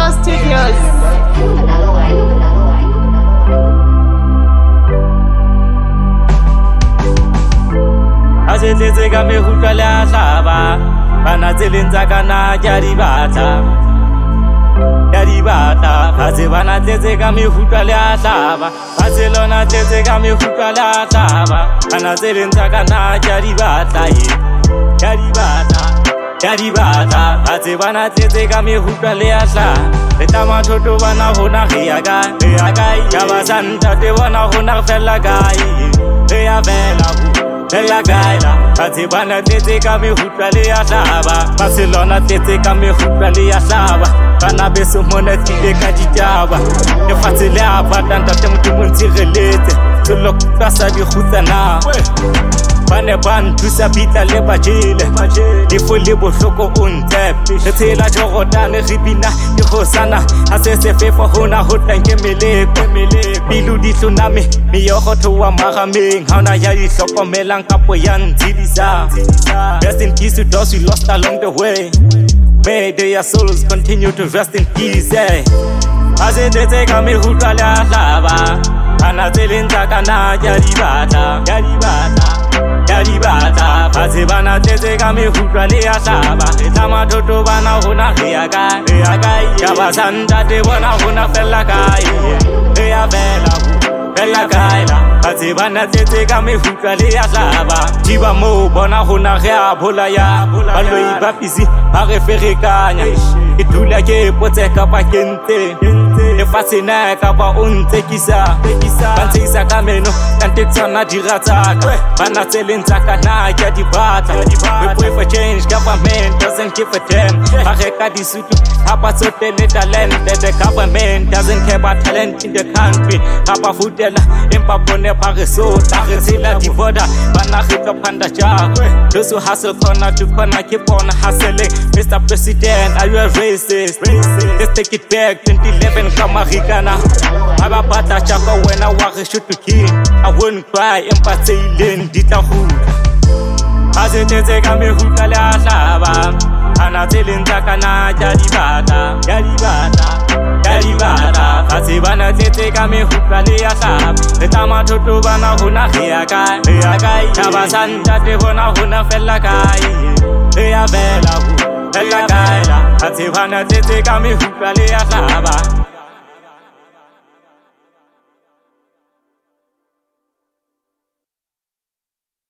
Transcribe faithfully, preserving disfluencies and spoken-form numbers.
Soul Studios. Asetetse ka mehutla le a hlaba bana tseleng tsa kana ja di batla ja di batla batse bana tletse ka mehutla le a hlaba batse lona tletse ka mehutla le a hlaba bana tseleng tsa kana ja di batla ja di batla ja di batla batse bana tletse ka mehutla le a hlaba le tama thoto bana hona re ya ka re ya ka ya ba santa te bona hona fela kae re ya bela Bella gaila, batse bana tletse ka mehutla le ya hlaba Barcelona tletse ka mehutla le ya hlaba Bana beso mona tlile ka ditaba Lefatshe le a bata ntate Modimo ntshireletse Selo kutlwa sa dikgutsana Bane ba nthusa bitla le bajele Lefo le bohloko o ntshepe Re tshela jorotane re bina dikgosana Ha se se fefa hona ho tlanke meleko Bilu di tsunami Miyoko towa marameng Ha ona ya di hlokomelang kapo ya ntshidisa Rest in peace to those we lost along the way May their souls continue to rest in peace eh. Asetetse ka mehutla le a hlaba Bana tseleng tsa kana ja di batla ja di batla ja di batla batse bana tletse ka mehutla le a hlaba re tama thoto bana hona re ya kae re ya kae ya ba santa te bona hona fela kae re ya bela bela kae la batse bana tletse ka mehutla le a hlaba diba mo bona hona re a bola ya ba loi ba busy ba re ferekanya e dula ke potse ka pa kente e fasina ka ba o ntsekisa ba ntsekisa ka meno kante tsona di ratsaka bana tseleng tsa kana ja di batla we pray for change government doesn't give a damn ba reka di sutu ha ba tsotele talent the government doesn't care about talent in the country ha ba futela empa bone ba re so ta re sila di border bana re tlophanda ja those who hustle corner to corner keep on hustling Mister President are you a racist let's take it back twenty eleven Marikana Aba bata chaka wena wa re shoot to kill I won't cry empa tseileng di tla hula Asetetse ka mehutla le a hlaba Ana tseleng tsa kana ja di batla ja di batla ja di batla batse bana tletse ka mehutla le a hlaba re tama thoto bana hona re ya kae re ya kae ya ba santa te bona hona fela kae re ya bela bela kae la batse bana tletse ka mehutla le a hlaba